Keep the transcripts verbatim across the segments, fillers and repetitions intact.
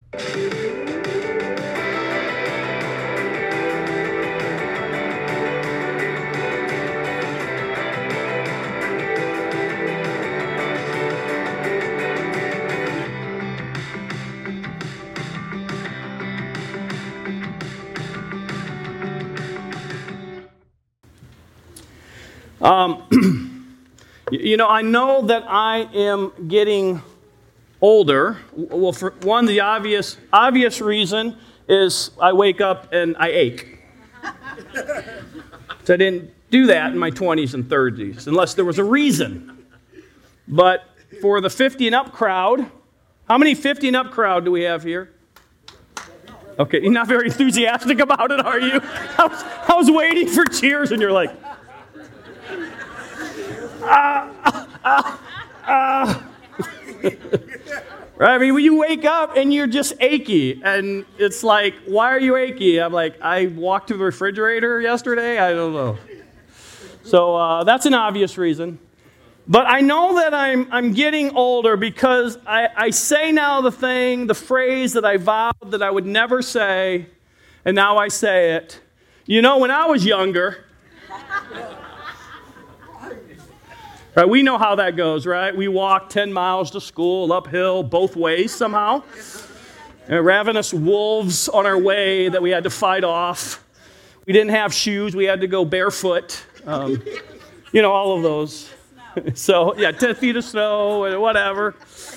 Um, you know, I know that I am getting older. Well, for one, the obvious obvious reason is I wake up and I ache. So I didn't do that in my twenties and thirties, unless there was a reason. But for the fifty and up crowd, how many fifty and up crowd do we have here? Okay, you're not very enthusiastic about it, are you? I was, I was waiting for cheers, and you're like, ah, ah, ah. Right? I mean, when you wake up and you're just achy, and it's like, why are you achy? I'm like, I walked to the refrigerator yesterday. I don't know. So uh, that's an obvious reason. But I know that I'm I'm getting older because I, I say now the thing, the phrase that I vowed that I would never say, and now I say it. You know, when I was younger, right, we know how that goes, right? We walked ten miles to school, uphill, both ways somehow. And ravenous wolves on our way that we had to fight off. We didn't have shoes. We had to go barefoot. Um, you know, all of those. So, yeah, ten feet of snow or whatever.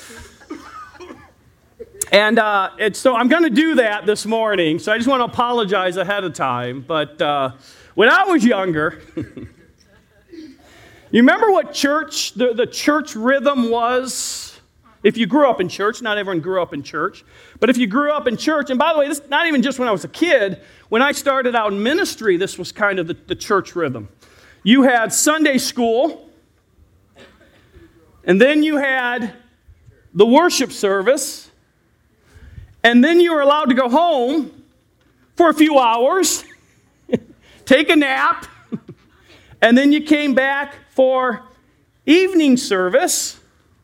And, uh, and so I'm going to do that this morning. So I just want to apologize ahead of time. But uh, when I was younger, you remember what church, the, the church rhythm was? If you grew up in church, not everyone grew up in church. But if you grew up in church, and by the way, this not even just when I was a kid. When I started out in ministry, this was kind of the, the church rhythm. You had Sunday school. And then you had the worship service, and then you were allowed to go home for a few hours, take a nap, and then you came back for evening service.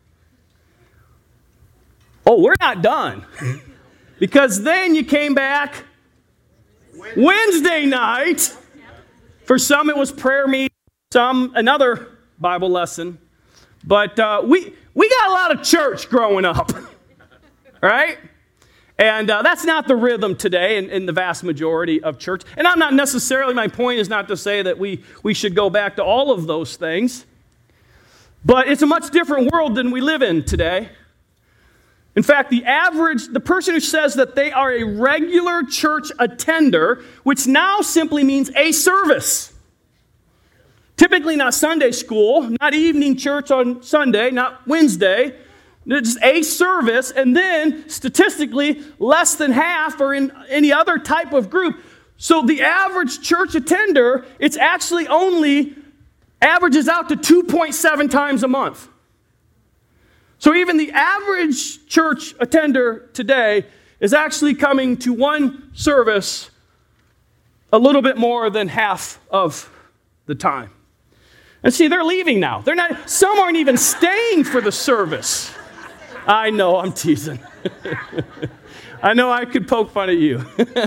Oh, we're not done. Because then you came back Wednesday night. For some it was prayer meeting, some another Bible lesson. But uh, we we got a lot of church growing up, right? And uh, that's not the rhythm today in, in the vast majority of church. And I'm not necessarily, my point is not to say that we, we should go back to all of those things. But it's a much different world than we live in today. In fact, the average, the person who says that they are a regular church attender, which now simply means a service. Typically not Sunday school, not evening church on Sunday, not Wednesday. Just a service, and then statistically, less than half are in any other type of group. So the average church attender, it's actually only averages out to two point seven times a month. So even the average church attender today is actually coming to one service a little bit more than half of the time. And see, they're leaving now. They're not. Some aren't even staying for the service. I know, I'm teasing. I know I could poke fun at you.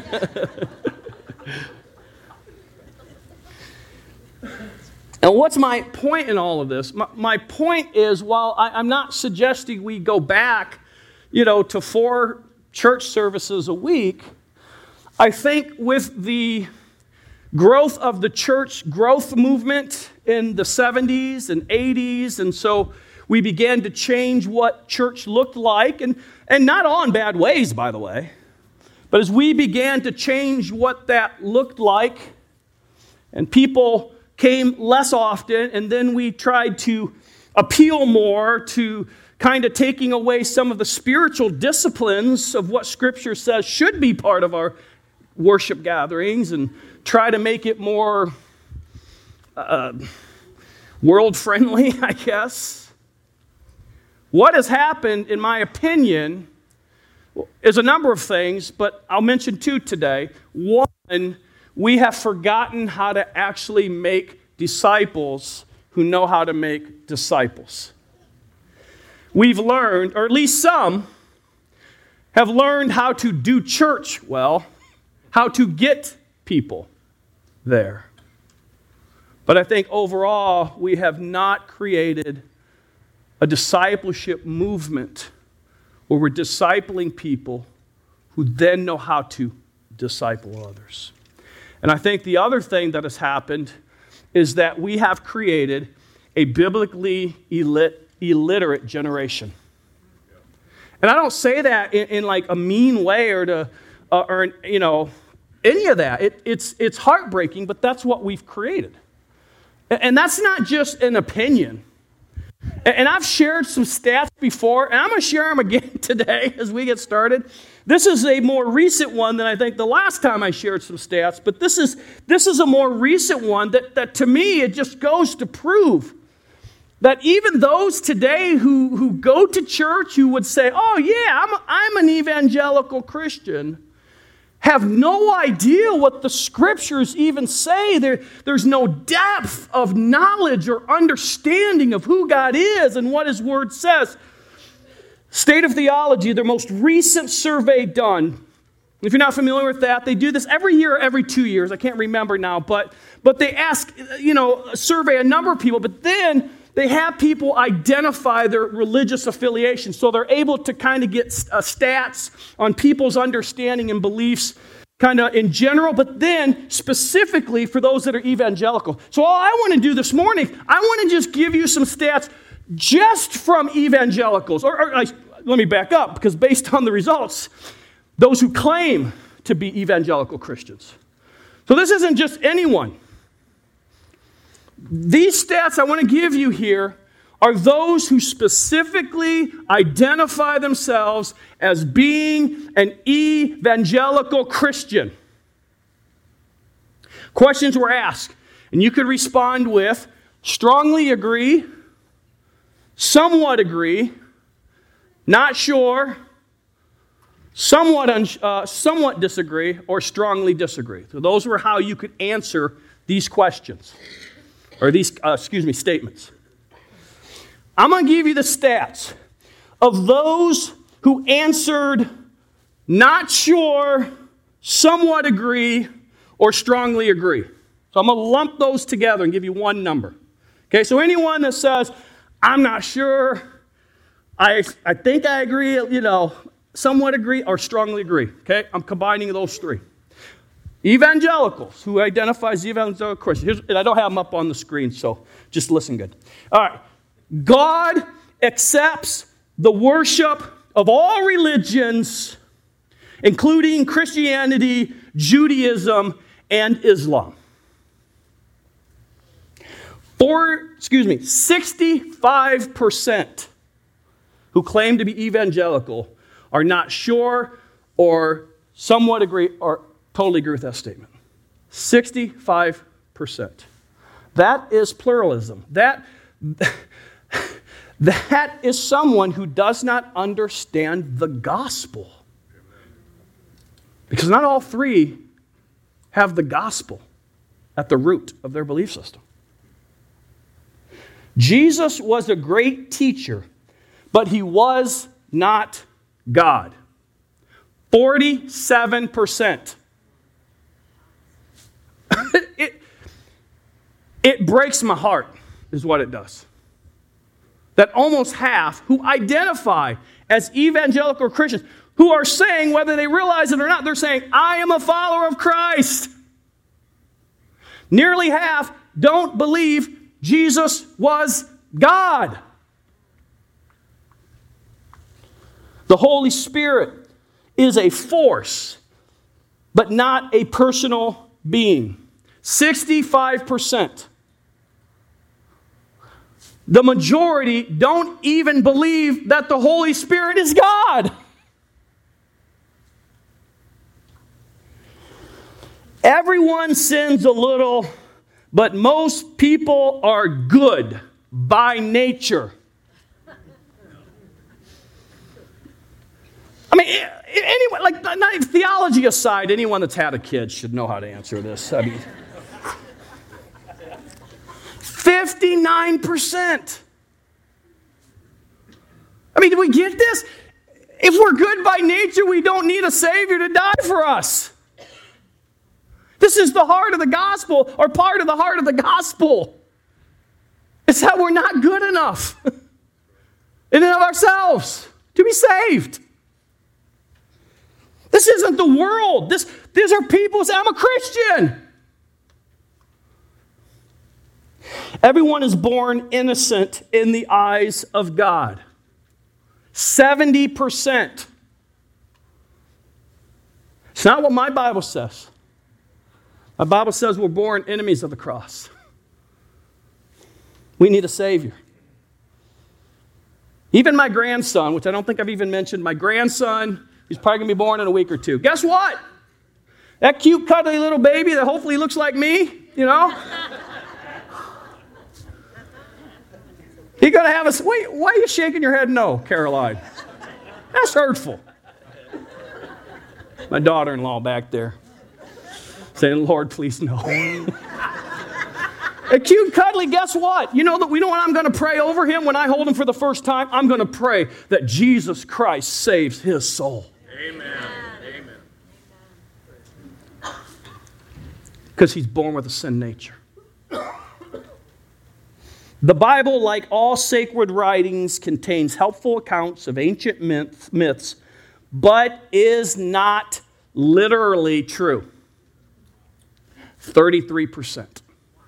And what's my point in all of this? My, my point is, while I, I'm not suggesting we go back, you know, to four church services a week, I think with the growth of the church growth movement in the seventies and eighties, and so we began to change what church looked like, and, and not all in bad ways, by the way, but as we began to change what that looked like, and people came less often, and then we tried to appeal more to kind of taking away some of the spiritual disciplines of what Scripture says should be part of our worship gatherings, and try to make it more uh, world-friendly, I guess. What has happened, in my opinion, is a number of things, but I'll mention two today. One, we have forgotten how to actually make disciples who know how to make disciples. We've learned, or at least some, have learned how to do church well, how to get people there. But I think overall, we have not created a discipleship movement where we're discipling people who then know how to disciple others. And I think the other thing that has happened is that we have created a biblically illit- illiterate generation. And I don't say that in, in like a mean way or to, uh, or you know, any of that. It, it's it's heartbreaking, but that's what we've created. And, and that's not just an opinion. And, and I've shared some stats before, and I'm going to share them again today as we get started. This is a more recent one than I think the last time I shared some stats, but this is this is a more recent one that, that to me, it just goes to prove that even those today who, who go to church, who would say, oh yeah, I'm, I'm an evangelical Christian, have no idea what the scriptures even say. There, there's no depth of knowledge or understanding of who God is and what His Word says. State of Theology, their most recent survey done. If you're not familiar with that, they do this every year or every two years. I can't remember now, but, but they ask, you know, survey a number of people, but then they have people identify their religious affiliation. So they're able to kind of get uh, stats on people's understanding and beliefs kind of in general, but then specifically for those that are evangelical. So all I want to do this morning, I want to just give you some stats just from evangelicals. Or, or uh, let me back up, because based on the results, those who claim to be evangelical Christians. So this isn't just anyone. These stats I want to give you here are those who specifically identify themselves as being an evangelical Christian. Questions were asked, and you could respond with strongly agree, somewhat agree, not sure, somewhat un- uh, somewhat disagree, or strongly disagree. So those were how you could answer these questions. Or these, uh, excuse me, statements. I'm going to give you the stats of those who answered not sure, somewhat agree, or strongly agree. So I'm going to lump those together and give you one number. Okay, so anyone that says, I'm not sure, I, I think I agree, you know, somewhat agree, or strongly agree. Okay, I'm combining those three. Evangelicals, who identify as evangelical Christians. Here's, and I don't have them up on the screen, so just listen good. All right. God accepts the worship of all religions, including Christianity, Judaism, and Islam. For, excuse me, sixty-five percent who claim to be evangelical are not sure or somewhat agree or totally agree with that statement. sixty-five percent. That is pluralism. That, that is someone who does not understand the gospel. Because not all three have the gospel at the root of their belief system. Jesus was a great teacher, but he was not God. forty-seven percent. It, it breaks my heart, is what it does. That almost half who identify as evangelical Christians, who are saying, whether they realize it or not, they're saying, I am a follower of Christ. Nearly half don't believe Jesus was God. The Holy Spirit is a force, but not a personal being. sixty-five percent. The majority don't even believe that the Holy Spirit is God. Everyone sins a little, but most people are good by nature. I mean, anyone, like, not, theology aside, anyone that's had a kid should know how to answer this. I mean, fifty-nine percent. I mean, do we get this? If we're good by nature, we don't need a Savior to die for us. This is the heart of the gospel, or part of the heart of the gospel. It's that we're not good enough in and of ourselves to be saved. This isn't the world. This, these are people who say, I'm a Christian. Everyone is born innocent in the eyes of God. seventy percent. It's not what my Bible says. My Bible says we're born enemies of the cross. We need a Savior. Even my grandson, which I don't think I've even mentioned, my grandson, he's probably going to be born in a week or two. Guess what? That cute, cuddly little baby that hopefully looks like me, you know? He's going to have a... Wait, why are you shaking your head no, Caroline? That's hurtful. My daughter-in-law back there saying, Lord, please no. A cute, cuddly, guess what? You know that we know what I'm going to pray over him when I hold him for the first time? I'm going to pray that Jesus Christ saves his soul. Amen. Amen. Because he's born with a sin nature. The Bible, like all sacred writings, contains helpful accounts of ancient myth, myths, but is not literally true. thirty-three percent.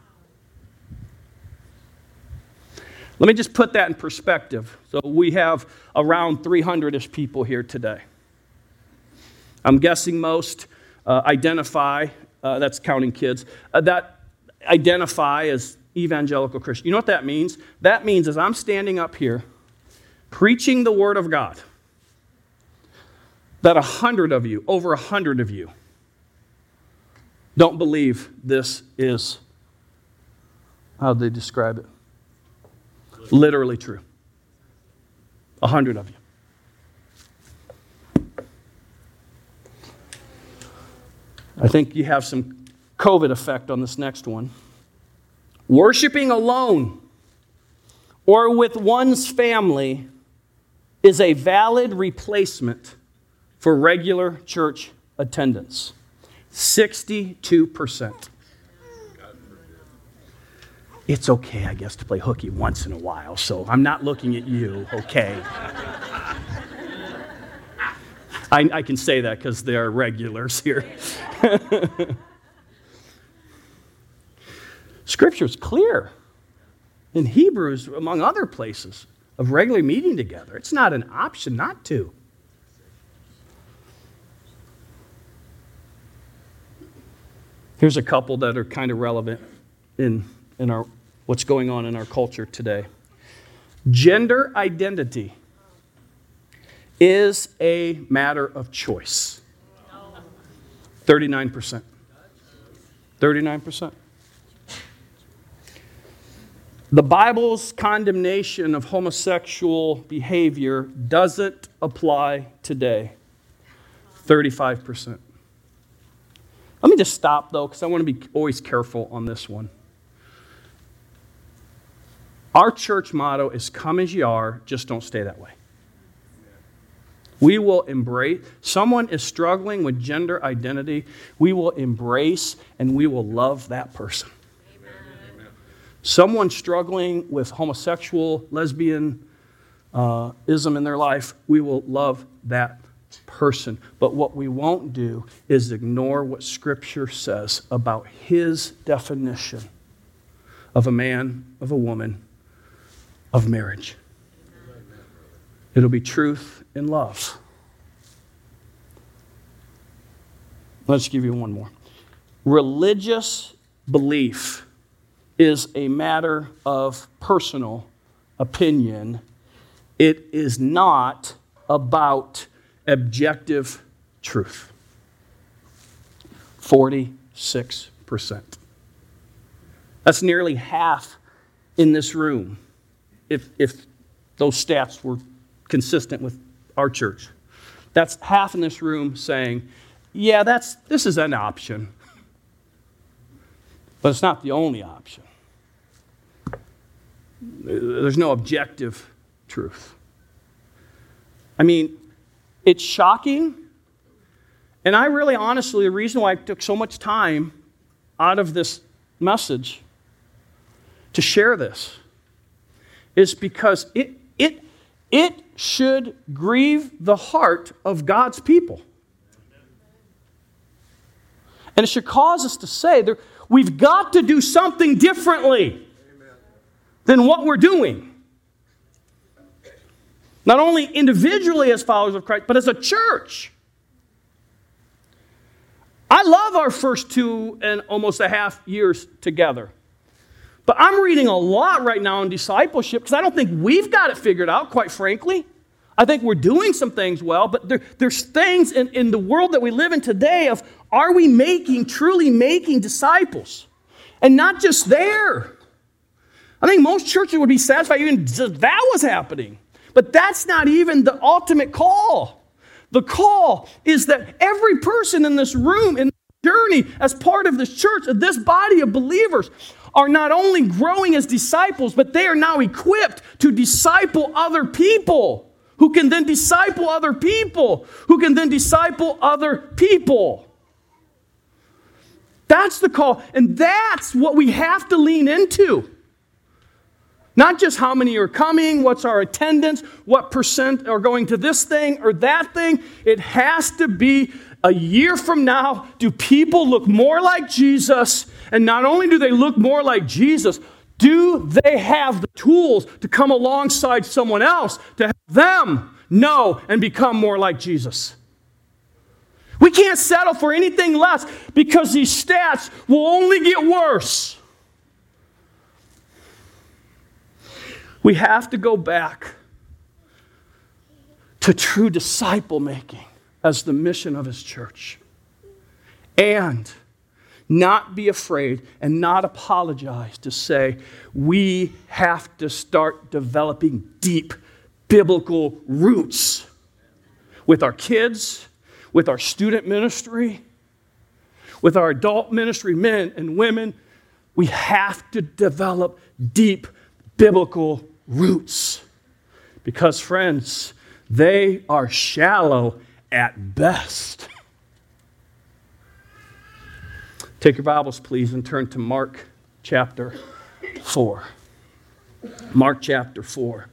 Let me just put that in perspective. So we have around three hundred-ish people here today. I'm guessing most uh, identify, uh, that's counting kids, uh, that identify as evangelical Christian. You know what that means? That means as I'm standing up here preaching the Word of God, that a hundred of you, over a hundred of you, don't believe this is, how do they describe it? Literally true. A hundred of you. I think you have some COVID effect on this next one. Worshiping alone or with one's family is a valid replacement for regular church attendance. sixty-two percent. It's okay, I guess, to play hooky once in a while, so I'm not looking at you, okay? I, I can say that because there are regulars here. Scripture's clear in Hebrews, among other places, of regularly meeting together. It's not an option not to. Here's a couple that are kind of relevant in, in our what's going on in our culture today. Gender identity is a matter of choice. thirty-nine percent. thirty-nine percent. The Bible's condemnation of homosexual behavior doesn't apply today. thirty-five percent. Let me just stop, though, because I want to be always careful on this one. Our church motto is, come as you are, just don't stay that way. We will embrace, someone is struggling with gender identity, we will embrace and we will love that person. Amen. Someone struggling with homosexual, lesbian, uh, ism in their life, we will love that person. But what we won't do is ignore what Scripture says about his definition of a man, of a woman, of marriage. It'll be truth and love. Let's give you one more. Religious belief is a matter of personal opinion. It is not about objective truth. forty-six percent. That's nearly half in this room, if, if those stats were consistent with our church. That's half in this room saying, yeah, that's this is an option. But it's not the only option. There's no objective truth. I mean, It's shocking. And I really honestly, the reason why I took so much time out of this message to share this is because it, it, it should grieve the heart of God's people. And it should cause us to say, that we've got to do something differently than what we're doing. Not only individually as followers of Christ, but as a church. I love our first two and almost a half years together. But I'm reading a lot right now on discipleship because I don't think we've got it figured out, quite frankly. I think we're doing some things well, but there, there's things in, in the world that we live in today of, are we making, truly making disciples? And not just there. I think most churches would be satisfied even if that was happening. But that's not even the ultimate call. The call is that every person in this room, in this journey, as part of this church, of this body of believers, are not only growing as disciples, but they are now equipped to disciple other people, who can then disciple other people, who can then disciple other people. That's the call, and that's what we have to lean into. Not just how many are coming, what's our attendance, what percent are going to this thing or that thing. It has to be a year from now, do people look more like Jesus? And not only do they look more like Jesus, do they have the tools to come alongside someone else to help them know and become more like Jesus? We can't settle for anything less because these stats will only get worse. We have to go back to true disciple making as the mission of His church. And not be afraid and not apologize to say we have to start developing deep biblical roots with our kids, with our student ministry, with our adult ministry, men and women. We have to develop deep biblical roots. Because, friends, they are shallow at best. Take your Bibles, please, and turn to Mark chapter four. Mark chapter four.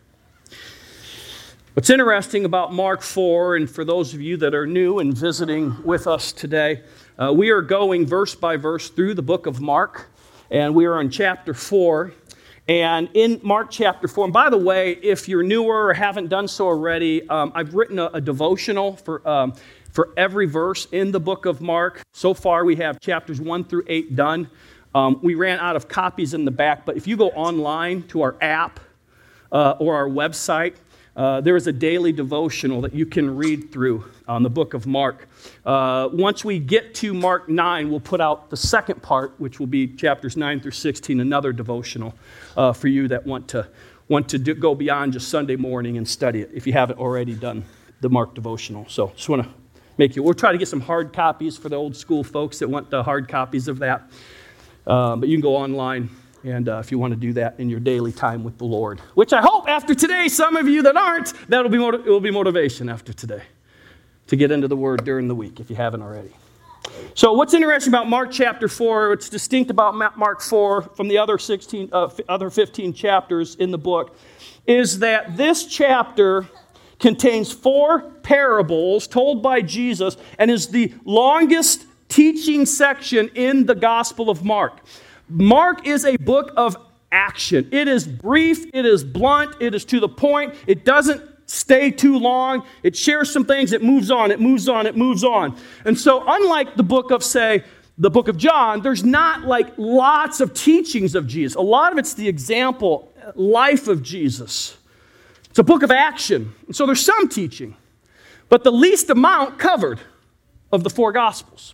What's interesting about Mark four, and for those of you that are new and visiting with us today, uh, we are going verse by verse through the book of Mark, and we are in chapter four. And in Mark chapter four, and by the way, if you're newer or haven't done so already, um, I've written a, a devotional for um, for every verse in the book of Mark. So far, we have chapters one through eight done. Um, we ran out of copies in the back, but if you go online to our app uh, or our website, uh, there is a daily devotional that you can read through on the book of Mark. Uh, once we get to Mark nine, we'll put out the second part, which will be chapters nine through sixteen, another devotional uh, for you that want to want to do, go beyond just Sunday morning and study it, if you haven't already done the Mark devotional. So just want to make you, we'll try to get some hard copies for the old school folks that want the hard copies of that. Uh, but you can go online, and uh, if you want to do that in your daily time with the Lord, which I hope after today, some of you that aren't, that'll be motiv- it will be motivation after today to get into the Word during the week if you haven't already. So what's interesting about Mark chapter four, what's distinct about Mark four from the other sixteen, uh, other fifteen chapters in the book, is that this chapter contains four parables told by Jesus and is the longest teaching section in the Gospel of Mark. Mark is a book of action. It is brief, it is blunt, it is to the point, it doesn't stay too long, it shares some things, it moves on, it moves on, it moves on. And so unlike the book of, say, the book of John, there's not like lots of teachings of Jesus. A lot of it's the example, life of Jesus. It's a book of action. And so there's some teaching, but the least amount covered of the four Gospels.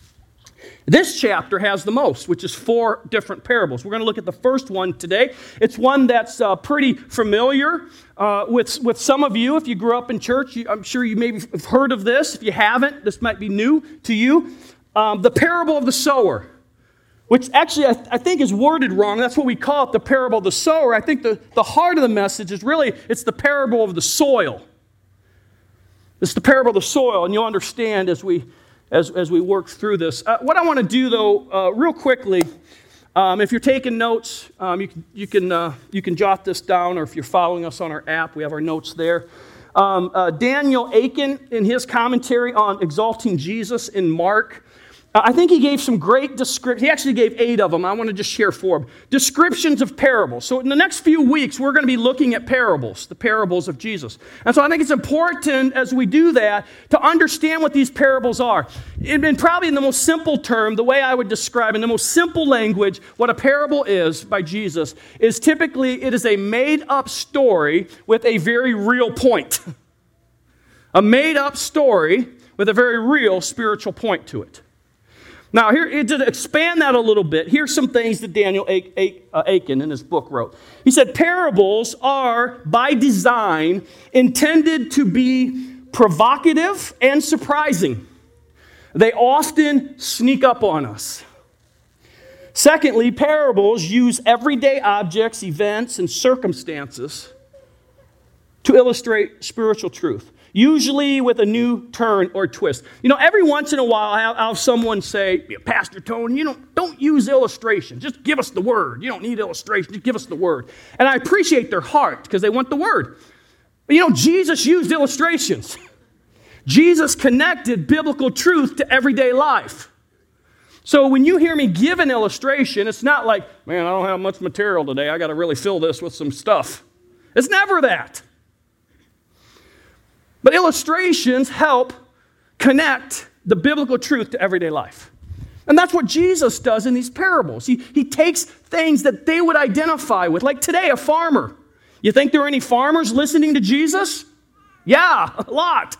This chapter has the most, which is four different parables. We're going to look at the first one today. It's one that's uh, pretty familiar uh, with, with some of you. If you grew up in church, you, I'm sure you maybe have heard of this. If you haven't, this might be new to you. Um, the parable of the sower, which actually I, th- I think is worded wrong. That's what we call it, the parable of the sower. I think the, the heart of the message is really, it's the parable of the soil. It's the parable of the soil, and you'll understand as we as, as we work through this. Uh, what I want to do, though, uh, real quickly, um, if you're taking notes, um, you can you can uh, you can jot this down, or if you're following us on our app, we have our notes there. Um, uh, Daniel Akin, in his commentary on Exalting Jesus in Mark, uh, I think he gave some great descriptions. He actually gave eight of them. I want to just share four of them. Descriptions of parables. So in the next few weeks, we're going to be looking at parables, the parables of Jesus. And so I think it's important as we do that to understand what these parables are. And probably in the most simple term, the way I would describe in the most simple language, what a parable is by Jesus is typically it is a made-up story with a very real point. A made-up story with a very real spiritual point to it. Now, here to expand that a little bit, here's some things that Daniel Akin in his book wrote. He said, parables are, by design, intended to be provocative and surprising. They often sneak up on us. Secondly, parables use everyday objects, events, and circumstances to illustrate spiritual truth, usually with a new turn or twist. You know, every once in a while, I'll have, I'll have someone say, Pastor Tony, you know, don't use illustration. Just give us the word. You don't need illustration. Just give us the word. And I appreciate their heart because they want the word. But, you know, Jesus used illustrations. Jesus connected biblical truth to everyday life. So when you hear me give an illustration, it's not like, man, I don't have much material today. I got to really fill this with some stuff. It's never that. But illustrations help connect the biblical truth to everyday life. And that's what Jesus does in these parables. He, he takes things that they would identify with. Like today, a farmer. You think there are any farmers listening to Jesus? Yeah, a lot.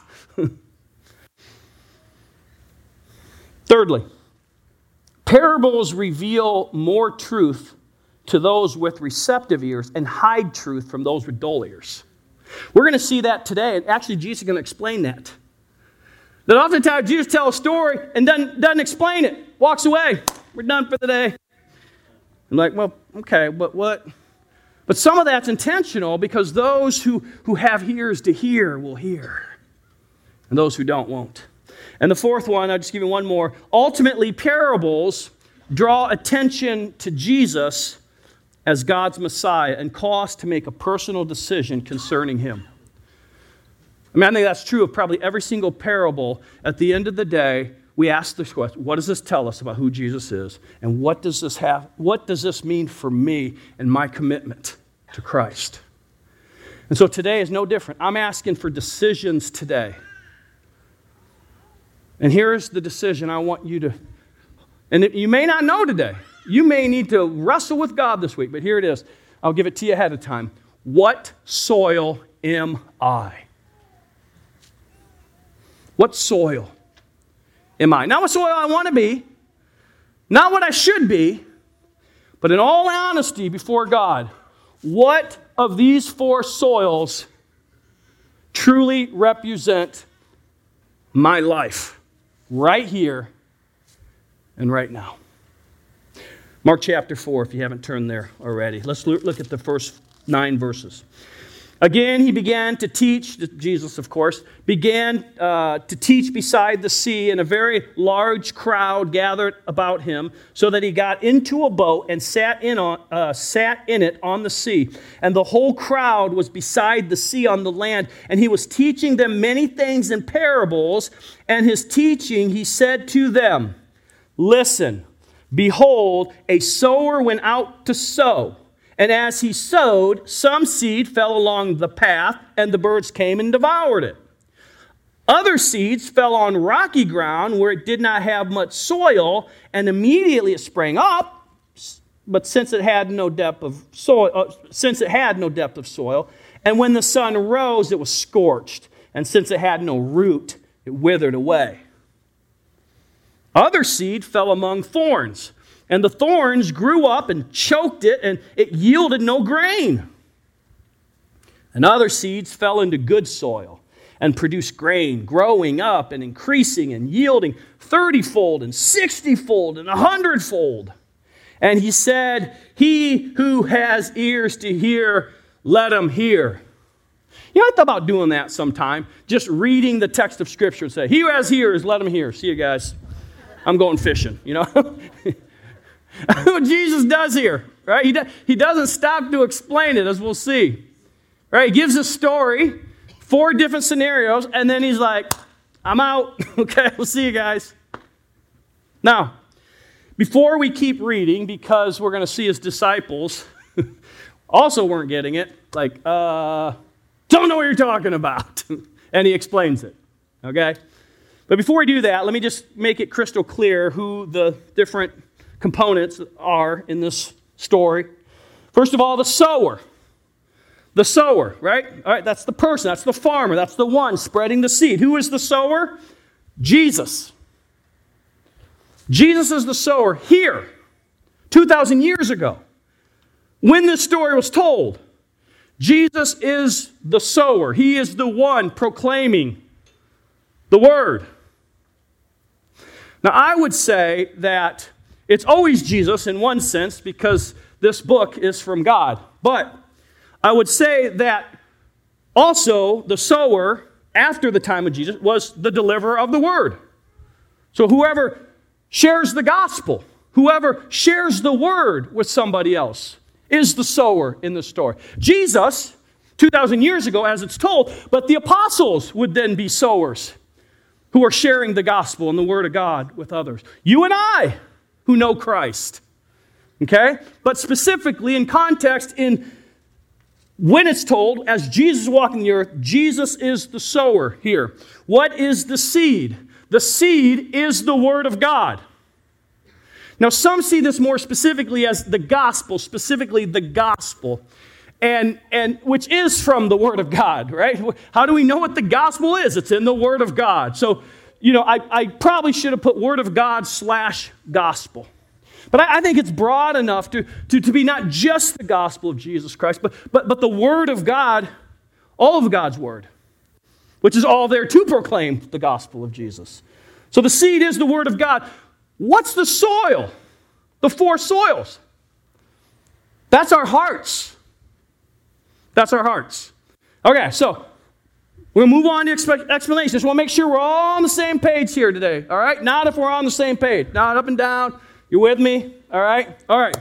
Thirdly, parables reveal more truth to those with receptive ears and hide truth from those with dull ears. We're going to see that today, and actually Jesus is going to explain that. That oftentimes Jesus tells a story and doesn't, doesn't explain it, walks away. We're done for the day. I'm like, well, okay, but what? But some of that's intentional because those who, who have ears to hear will hear, and those who don't won't. And the fourth one, I'll just give you one more. Ultimately, parables draw attention to Jesus as God's Messiah and call us to make a personal decision concerning Him. I mean, I think that's true of probably every single parable. At the end of the day, we ask this question, what does this tell us about who Jesus is? And what does this have? What does this mean for me and my commitment to Christ? And so today is no different. I'm asking for decisions today. And here's the decision I want you to, and you may not know today. You may need to wrestle with God this week, but here it is. I'll give it to you ahead of time. What soil am I? What soil am I? Not what soil I want to be, not what I should be, but in all honesty before God, what of these four soils truly represent my life right here and right now? Mark chapter four, if you haven't turned there already. Let's look at the first nine verses. Again, he began to teach, Jesus, of course, began uh, to teach beside the sea, and a very large crowd gathered about him, so that he got into a boat and sat in on, uh, sat in it on the sea. And the whole crowd was beside the sea on the land, and he was teaching them many things in parables. And his teaching, he said to them, "Listen. Behold, a sower went out to sow, and as he sowed, some seed fell along the path, and the birds came and devoured it. Other seeds fell on rocky ground where it did not have much soil, and immediately it sprang up, but since it had no depth of soil, uh, since it had no depth of soil, and when the sun rose, it was scorched, and since it had no root, it withered away. Other seed fell among thorns, and the thorns grew up and choked it, and it yielded no grain. And other seeds fell into good soil and produced grain, growing up and increasing and yielding thirty-fold and sixty-fold and a hundredfold." And he said, "He who has ears to hear, let him hear." You know, I thought about doing that sometime, just reading the text of Scripture and say, he who has ears, let him hear. See you guys. I'm going fishing, you know. What Jesus does here, right? He, do, he doesn't stop to explain it, as we'll see. Right? He gives a story, four different scenarios, and then he's like, I'm out. Okay, we'll see you guys. Now, before we keep reading, because we're going to see his disciples also weren't getting it, like, uh, don't know what you're talking about. And he explains it, okay? But before we do that, let me just make it crystal clear who the different components are in this story. First of all, the sower. The sower, right? All right, that's the person, that's the farmer, that's the one spreading the seed. Who is the sower? Jesus. Jesus is the sower here, two thousand years ago. When this story was told, Jesus is the sower. He is the one proclaiming the word. Now, I would say that it's always Jesus in one sense because this book is from God. But I would say that also the sower, after the time of Jesus, was the deliverer of the word. So whoever shares the gospel, whoever shares the word with somebody else, is the sower in the story. Jesus, two thousand years ago, as it's told, but the apostles would then be sowers who are sharing the gospel and the word of God with others. You and I, who know Christ. Okay? But specifically in context, in when it's told, as Jesus is walking the earth, Jesus is the sower here. What is the seed? The seed is the word of God. Now, some see this more specifically as the gospel, specifically the gospel, and, and which is from the word of God, right? How do we know what the gospel is? It's in the word of God. So, you know, I, I probably should have put word of God slash gospel. But I, I think it's broad enough to, to, to be not just the gospel of Jesus Christ, but, but, but the word of God, all of God's word, which is all there to proclaim the gospel of Jesus. So the seed is the word of God. What's the soil? The four soils. That's our hearts. That's our hearts. Okay, so we're going to move on to expe- explanation. Just want to make sure we're all on the same page here today. All right? Not if we're on the same page. Not up and down. You with me? All right? All right.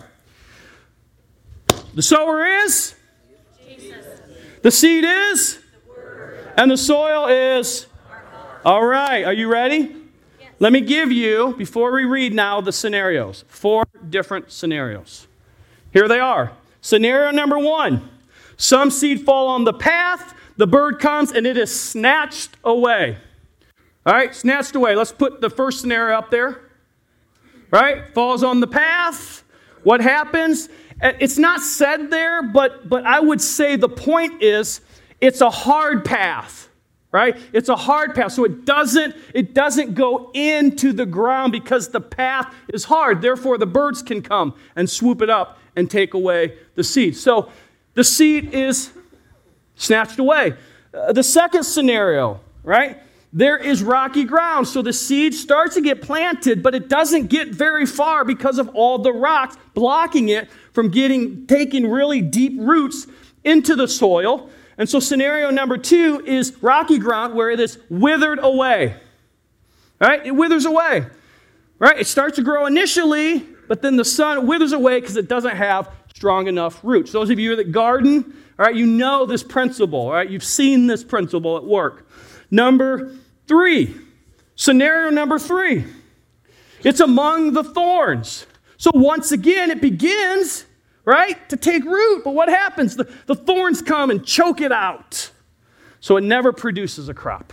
The sower is? Jesus. The seed is? The word. And the soil is? All right. Are you ready? Let me give you, before we read now, the scenarios. Four different scenarios. Here they are. Scenario number one. Some seed fall on the path, the bird comes, and it is snatched away. All right, snatched away. Let's put the first scenario up there. Right? Falls on the path. What happens? It's not said there, but, but I would say the point is it's a hard path. Right? It's a hard path, so it doesn't, it doesn't go into the ground because the path is hard. Therefore, the birds can come and swoop it up and take away the seed. So the seed is snatched away. Uh, the second scenario, right? There is rocky ground, so the seed starts to get planted, but it doesn't get very far because of all the rocks blocking it from getting taking really deep roots into the soil. And so scenario number two is rocky ground where it is withered away. Right? It withers away. Right? It starts to grow initially, but then the sun withers away because it doesn't have strong enough roots. Those of you that garden, all right, you know this principle. All right? You've seen this principle at work. Number three. Scenario number three. It's among the thorns. So once again, it begins, right, to take root. But what happens? The, the thorns come and choke it out. So it never produces a crop.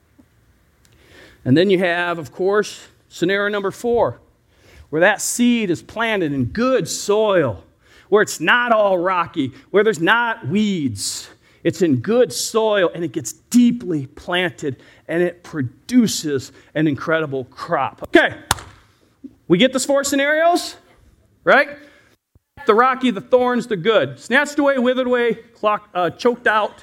And then you have, of course, scenario number four, where that seed is planted in good soil, where it's not all rocky, where there's not weeds. It's in good soil, and it gets deeply planted, and it produces an incredible crop. Okay, we get those four scenarios, right? The rocky, the thorns, the good. Snatched away, withered away, clock, uh, choked out.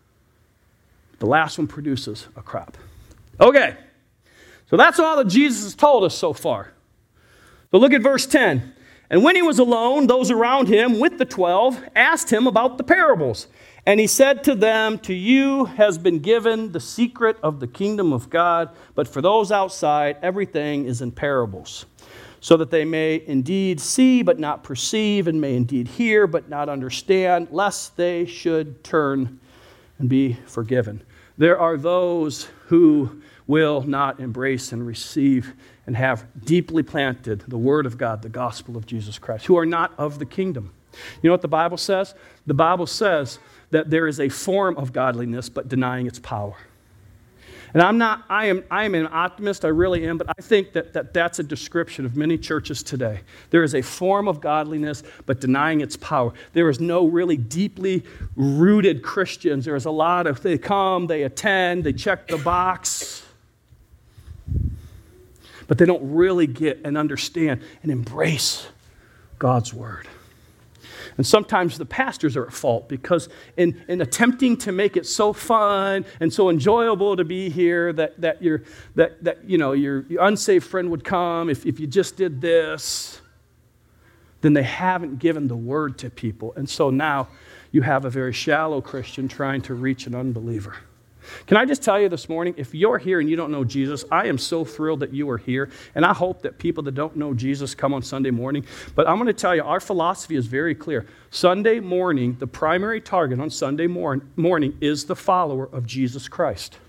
The last one produces a crop. Okay, so that's all that Jesus has told us so far. So look at verse ten. And when he was alone, those around him with the twelve asked him about the parables. And he said to them, to you has been given the secret of the kingdom of God, but for those outside, everything is in parables, so that they may indeed see but not perceive, and may indeed hear but not understand, lest they should turn and be forgiven. There are those who will not embrace and receive and have deeply planted the word of God, the gospel of Jesus Christ, who are not of the kingdom. You know what the Bible says? The Bible says that there is a form of godliness, but denying its power. And I'm not, I am, I am an optimist, I really am, but I think that, that that's a description of many churches today. There is a form of godliness, but denying its power. There is no really deeply rooted Christians. There is a lot of, they come, they attend, they check the box, but they don't really get and understand and embrace God's word. And sometimes the pastors are at fault because in, in attempting to make it so fun and so enjoyable to be here that, that, your, that, that you know, your, your unsaved friend would come if, if you just did this, then they haven't given the word to people. And so now you have a very shallow Christian trying to reach an unbeliever. Can I just tell you this morning, if you're here and you don't know Jesus, I am so thrilled that you are here, and I hope that people that don't know Jesus come on Sunday morning. But I'm going to tell you, our philosophy is very clear. Sunday morning, the primary target on Sunday morn- morning is the follower of Jesus Christ.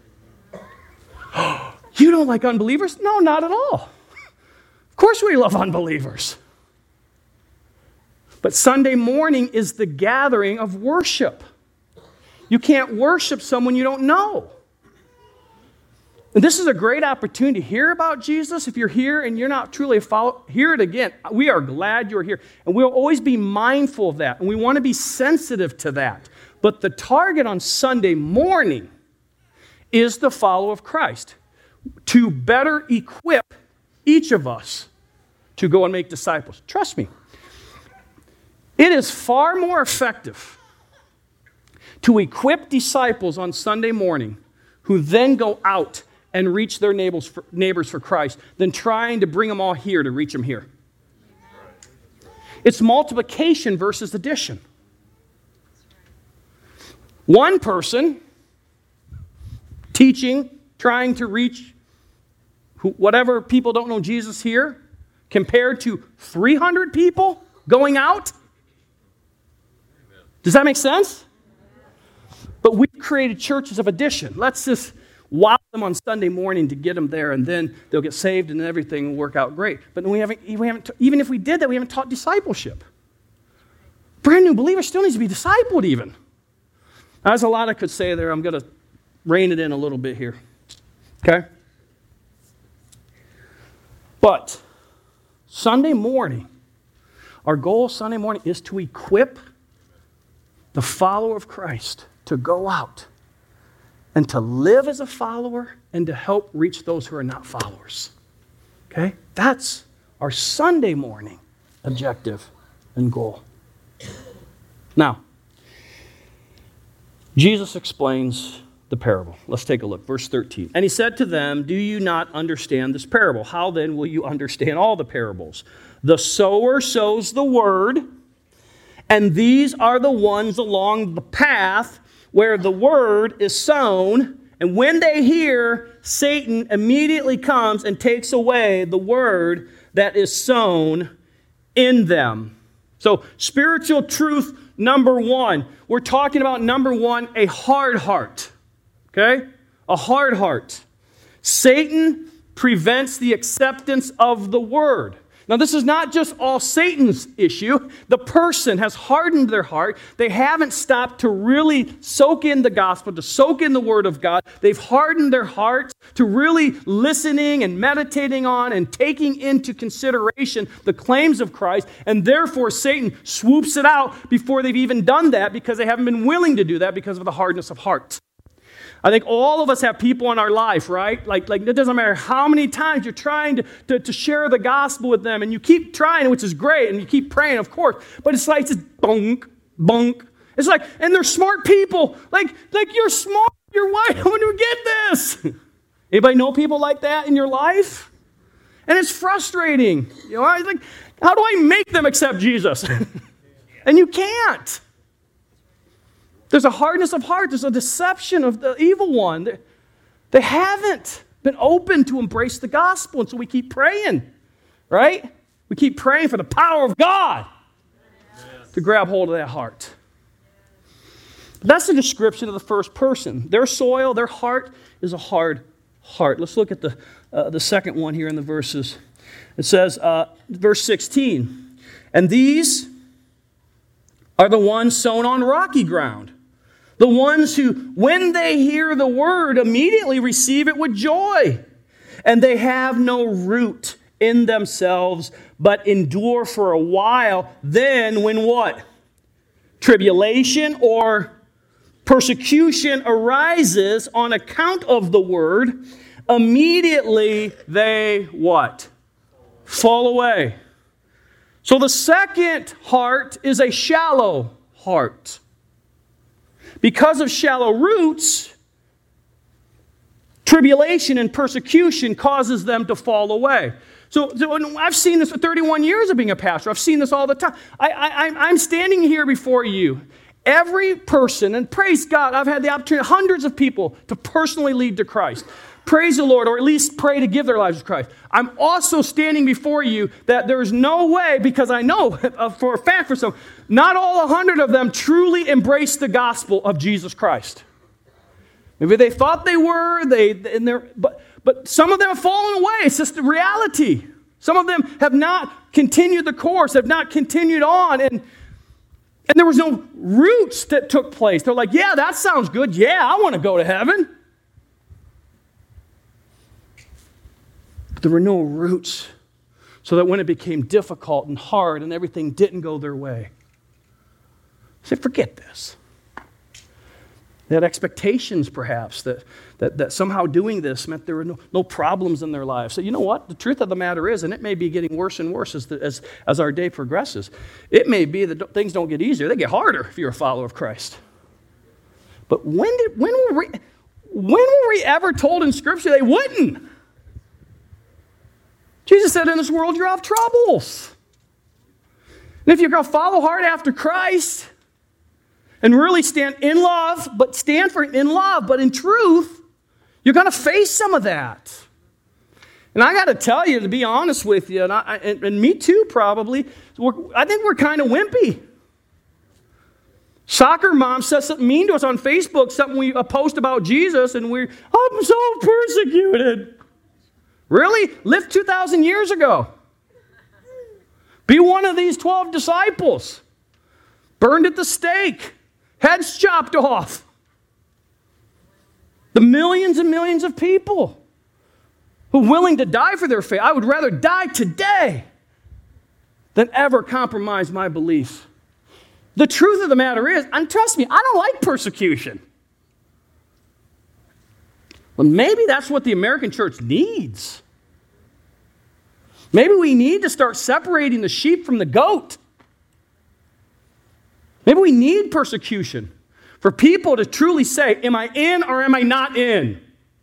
You don't like unbelievers? No, not at all. Of course we love unbelievers. But Sunday morning is the gathering of worship. You can't worship someone you don't know. And this is a great opportunity to hear about Jesus. If you're here and you're not truly a follower, hear it again. We are glad you're here. And we'll always be mindful of that. And we want to be sensitive to that. But the target on Sunday morning is the follower of Christ, to better equip each of us to go and make disciples. Trust me, it is far more effective to equip disciples on Sunday morning who then go out and reach their neighbors for, neighbors for Christ than trying to bring them all here to reach them here. It's multiplication versus addition. One person teaching, trying to reach who, whatever people don't know Jesus here, compared to three hundred people going out. Does that make sense? But we've created churches of addition. Let's just wow them on Sunday morning to get them there, and then they'll get saved and everything will work out great. But we haven't, we haven't, even if we did that, we haven't taught discipleship. Brand new believers still needs to be discipled even. Now, there's a lot I could say there. I'm going to rein it in a little bit here. Okay? But Sunday morning, our goal Sunday morning is to equip the follower of Christ to go out and to live as a follower and to help reach those who are not followers. Okay? That's our Sunday morning objective and goal. Now, Jesus explains the parable. Let's take a look. Verse thirteen. And he said to them, do you not understand this parable? How then will you understand all the parables? The sower sows the word, and these are the ones along the path where the word is sown, and when they hear, Satan immediately comes and takes away the word that is sown in them. So, spiritual truth number one. We're talking about number one, a hard heart. Okay? A hard heart. Satan prevents the acceptance of the word. Now, this is not just all Satan's issue. The person has hardened their heart. They haven't stopped to really soak in the gospel, to soak in the word of God. They've hardened their hearts to really listening and meditating on and taking into consideration the claims of Christ. And therefore, Satan swoops it out before they've even done that because they haven't been willing to do that because of the hardness of heart. I think all of us have people in our life, right? Like, like it doesn't matter how many times you're trying to, to, to share the gospel with them, and you keep trying, which is great, and you keep praying, of course, but it's like, it's just bunk, bunk. It's like, and they're smart people. Like, like you're smart. You're why don't you get this? Anybody know people like that in your life? And it's frustrating. You know, I like, how do I make them accept Jesus? And you can't. There's a hardness of heart. There's a deception of the evil one. They, they haven't been open to embrace the gospel, and so we keep praying, right? We keep praying for the power of God yes. to grab hold of that heart. That's the description of the first person. Their soil, their heart is a hard heart. Let's look at the, uh, the second one here in the verses. It says, uh, verse sixteen, and these are the ones sown on rocky ground. The ones who, when they hear the word, immediately receive it with joy. And they have no root in themselves, but endure for a while. Then when what? Tribulation or persecution arises on account of the word, immediately they what? Fall away. So the second heart is a shallow heart. Because of shallow roots, tribulation and persecution causes them to fall away. So, so I've seen this for thirty-one years of being a pastor. I've seen this all the time. I, I, I'm standing here before you. Every person, and praise God, I've had the opportunity, hundreds of people, to personally lead to Christ. Praise the Lord, or at least pray to give their lives to Christ. I'm also standing before you that there's no way, because I know for a fact for some, not all a hundred of them truly embraced the gospel of Jesus Christ. Maybe they thought they were, they, and they're, but, but some of them have fallen away. It's just the reality. Some of them have not continued the course, have not continued on, and And there was no roots that took place. They're like, yeah, that sounds good. Yeah, I want to go to heaven. But there were no roots, so that when it became difficult and hard and everything didn't go their way, say, forget this. They had expectations, perhaps, that, that, that somehow doing this meant there were no, no problems in their lives. So you know what? The truth of the matter is, and it may be getting worse and worse as, the, as, as our day progresses, it may be that things don't get easier. They get harder if you're a follower of Christ. But when, did, when, were, we, when were we ever told in Scripture they wouldn't? Jesus said, in this world you'll have troubles. And if you're going to follow hard after Christ, and really stand in love, but stand for in love, but in truth, you're going to face some of that. And I got to tell you, to be honest with you, and, I, and, and me too probably, we're, I think we're kind of wimpy. Soccer mom says something mean to us on Facebook, something we a post about Jesus, and we're, I'm so persecuted. Really? Lived two thousand years ago. Be one of these twelve disciples. Burned at the stake. Heads chopped off. The millions and millions of people who are willing to die for their faith. I would rather die today than ever compromise my beliefs. The truth of the matter is, and trust me, I don't like persecution. But maybe that's what the American church needs. Maybe we need to start separating the sheep from the goat. Maybe we need persecution for people to truly say, am I in or am I not in? Amen.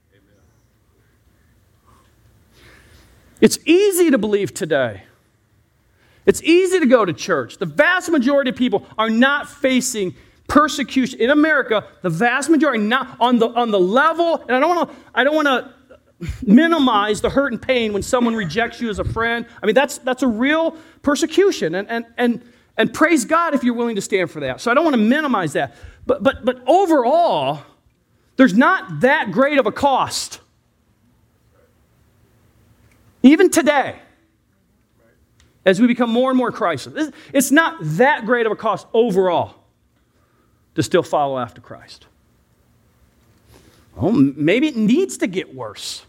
It's easy to believe today. It's easy to go to church. The vast majority of people are not facing persecution. In America, the vast majority not on the on the level, and I don't want to I don't want to minimize the hurt and pain when someone rejects you as a friend. I mean, that's that's a real persecution. And and and And praise God if you're willing to stand for that. So I don't want to minimize that. But, but, but overall, there's not that great of a cost. Even today, as we become more and more Christ-like, it's not that great of a cost overall to still follow after Christ. Well, maybe it needs to get worse.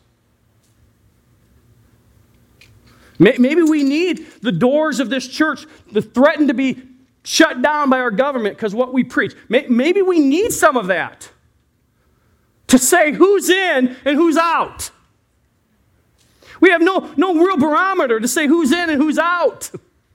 Maybe we need the doors of this church to threaten to be shut down by our government because what we preach. Maybe we need some of that to say who's in and who's out. We have no, no real barometer to say who's in and who's out.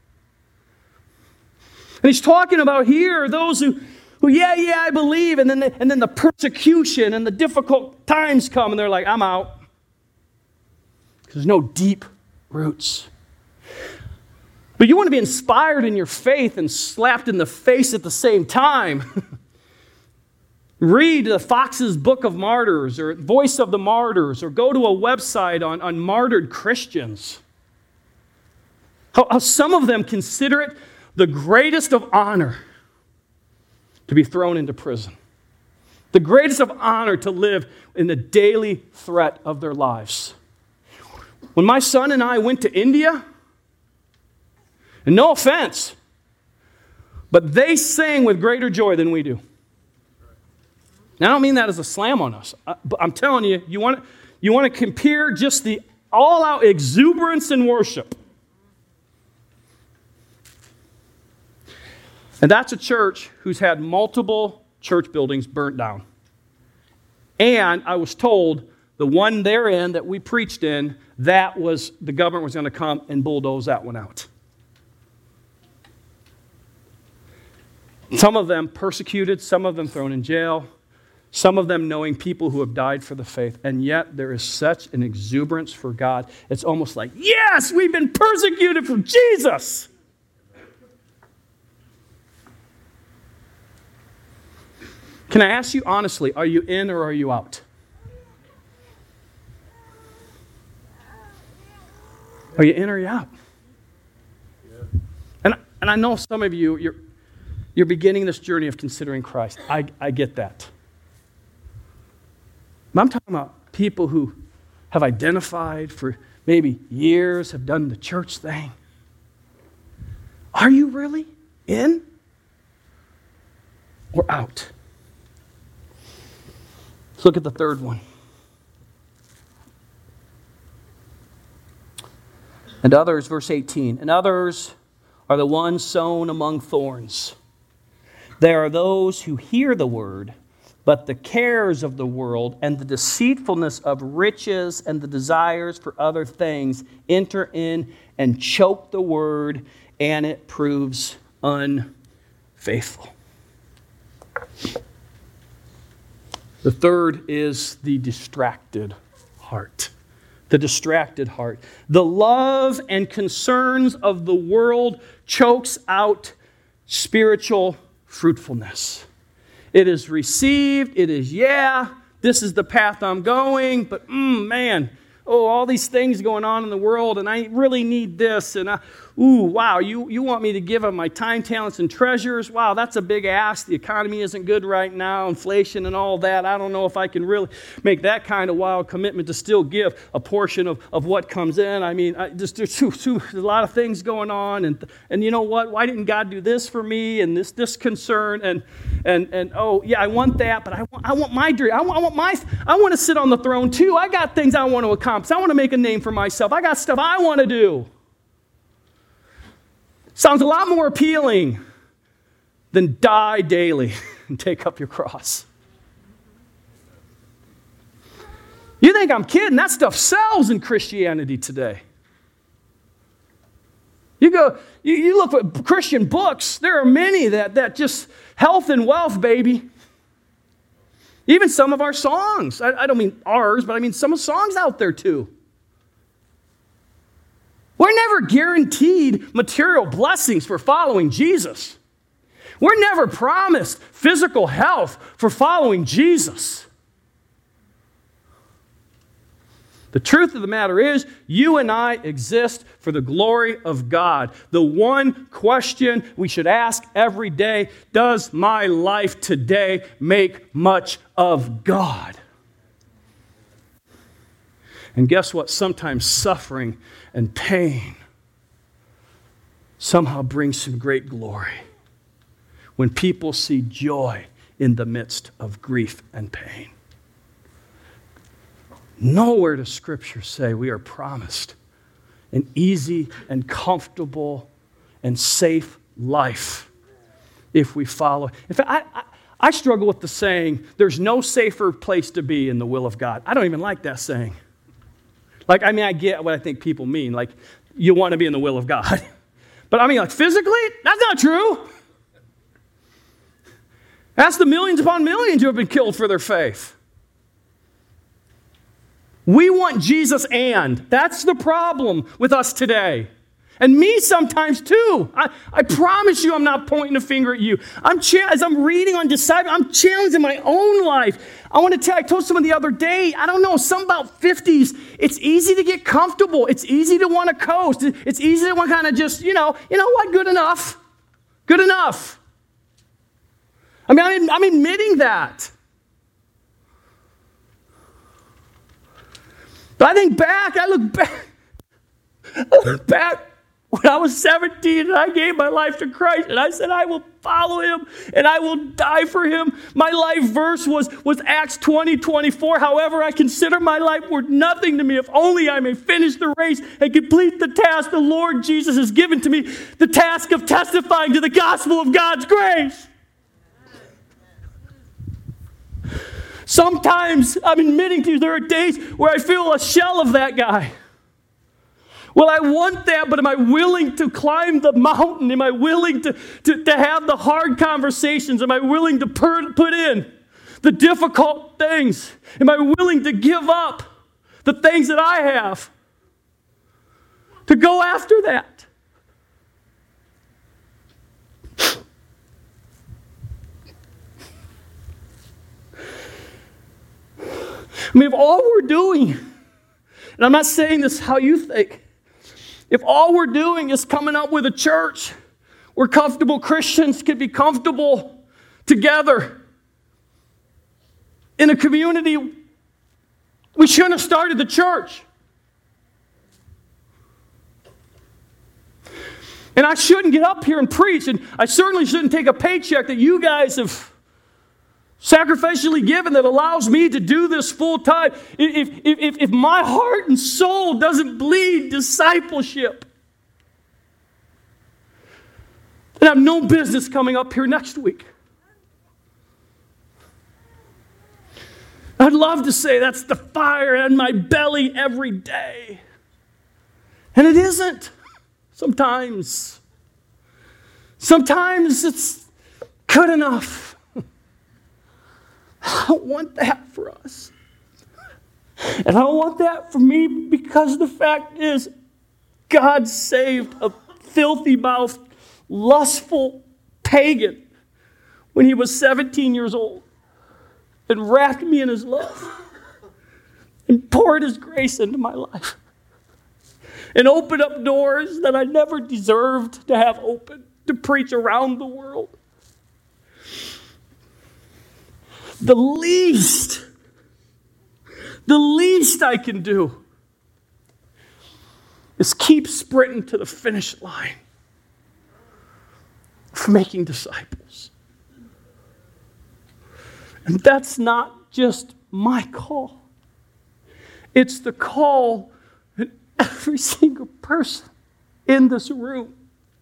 And he's talking about here those who, who yeah, yeah, I believe, and then the, and then the persecution and the difficult times come, and they're like, I'm out. Because there's no deep roots. But you want to be inspired in your faith and slapped in the face at the same time. Read the Fox's Book of Martyrs or Voice of the Martyrs, or go to a website on, on martyred Christians. How, how some of them consider it the greatest of honor to be thrown into prison. The greatest of honor to live in the daily threat of their lives. When my son and I went to India, and no offense, but they sang with greater joy than we do. Now, I don't mean that as a slam on us, but I'm telling you, you want to, you want to compare just the all-out exuberance in worship. And that's a church who's had multiple church buildings burnt down. And I was told the one they're in that we preached in, that was the government was going to come and bulldoze that one out. Some of them persecuted, some of them thrown in jail, some of them knowing people who have died for the faith. And yet there is such an exuberance for God. It's almost like, yes, we've been persecuted for Jesus. Can I ask you honestly, are you in or are you out? Are you in or are you out? Yeah. And, and I know some of you, you're, you're beginning this journey of considering Christ. I, I get that. But I'm talking about people who have identified for maybe years, have done the church thing. Are you really in or out? Let's look at the third one. And others, verse eighteen, and others are the ones sown among thorns. There are those who hear the word, but the cares of the world and the deceitfulness of riches and the desires for other things enter in and choke the word, and it proves unfaithful. The third is the distracted heart. The distracted heart. The love and concerns of the world chokes out spiritual fruitfulness. It is received, it is, yeah, this is the path I'm going, but mm, man, oh, all these things going on in the world, and I really need this, and I, ooh, wow, you, you want me to give up my time, talents, and treasures? Wow, that's a big ask. The economy isn't good right now, inflation and all that. I don't know if I can really make that kind of wild commitment to still give a portion of, of what comes in. I mean, I just, there's, too, too, there's a lot of things going on, and and you know what? Why didn't God do this for me, and this this concern, and and and oh, yeah, I want that, but I want I want my dream. I want, I want my I want to sit on the throne too. I got things I want to accomplish. I want to make a name for myself. I got stuff I want to do. Sounds a lot more appealing than die daily and take up your cross. You think I'm kidding? That stuff sells in Christianity today. You go, you, you look at Christian books, there are many that, that just health and wealth, baby. Even some of our songs. I, I don't mean ours, but I mean some of the songs out there too. We're never guaranteed material blessings for following Jesus. We're never promised physical health for following Jesus. The truth of the matter is, you and I exist for the glory of God. The one question we should ask every day, does my life today make much of God? And guess what? Sometimes suffering and pain somehow brings some great glory when people see joy in the midst of grief and pain. Nowhere does Scripture say we are promised an easy and comfortable and safe life if we follow. In fact, I, I, I struggle with the saying, there's no safer place to be in the will of God. I don't even like that saying. Like, I mean, I get what I think people mean. Like, you want to be in the will of God. But I mean, like, physically, that's not true. That's the millions upon millions who have been killed for their faith. We want Jesus and. That's the problem with us today. And me sometimes too. I, I promise you I'm not pointing a finger at you. I'm cha- As I'm reading on disciple, I'm challenging my own life. I want to tell, I told someone the other day, I don't know, some about fifties, it's easy to get comfortable. It's easy to want to coast. It's easy to want to kind of just, you know, you know what, good enough. Good enough. I mean, I'm, I'm admitting that. But I think back, I look back, I look back when I was seventeen and I gave my life to Christ and I said, I will follow him and I will die for him. My life verse was, was Acts twenty, twenty-four. However, I consider my life worth nothing to me if only I may finish the race and complete the task the Lord Jesus has given to me, the task of testifying to the gospel of God's grace. Sometimes, I'm admitting to you, there are days where I feel a shell of that guy. Well, I want that, but am I willing to climb the mountain? Am I willing to, to, to have the hard conversations? Am I willing to per, put in the difficult things? Am I willing to give up the things that I have to go after that? I mean, if all we're doing, and I'm not saying this how you think, if all we're doing is coming up with a church where comfortable Christians can be comfortable together in a community, we shouldn't have started the church. And I shouldn't get up here and preach, and I certainly shouldn't take a paycheck that you guys have sacrificially given that allows me to do this full time. If, if, if my heart and soul doesn't bleed discipleship, then I have no business coming up here next week. I'd love to say that's the fire in my belly every day. And it isn't. Sometimes. Sometimes it's good enough. I don't want that for us. And I don't want that for me because the fact is, God saved a filthy-mouthed, lustful pagan when he was seventeen years old and wrapped me in his love and poured his grace into my life and opened up doors that I never deserved to have open to preach around the world. The least, the least I can do is keep sprinting to the finish line for making disciples. And that's not just my call. It's the call that every single person in this room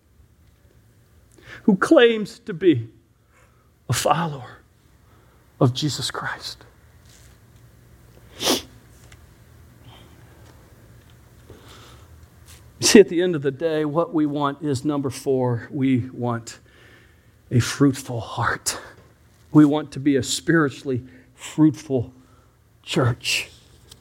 who claims to be a follower of Jesus Christ. See, at the end of the day, what we want is number four, we want a fruitful heart. We want to be a spiritually fruitful church.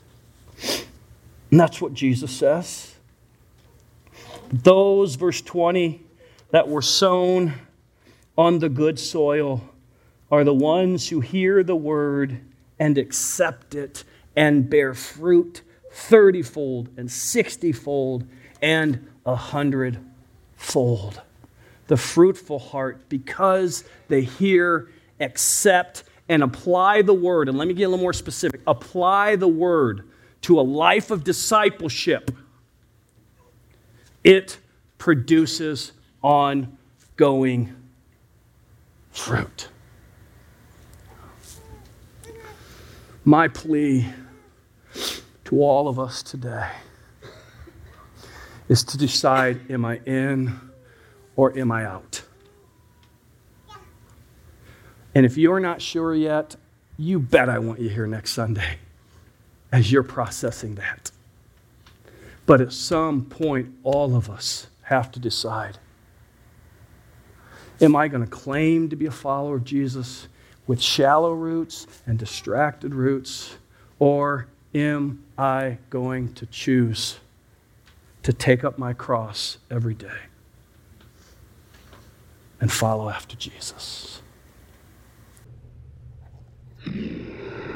And that's what Jesus says. Those, verse twenty, that were sown on the good soil are the ones who hear the word and accept it and bear fruit thirty-fold and sixty-fold and a hundred-fold. The fruitful heart, because they hear, accept, and apply the word. And let me get a little more specific. Apply the word to a life of discipleship. It produces ongoing fruit. My plea to all of us today is to decide, am I in or am I out? And if you're not sure yet, you bet I want you here next Sunday as you're processing that. But at some point, all of us have to decide, am I going to claim to be a follower of Jesus with shallow roots and distracted roots, or am I going to choose to take up my cross every day and follow after Jesus.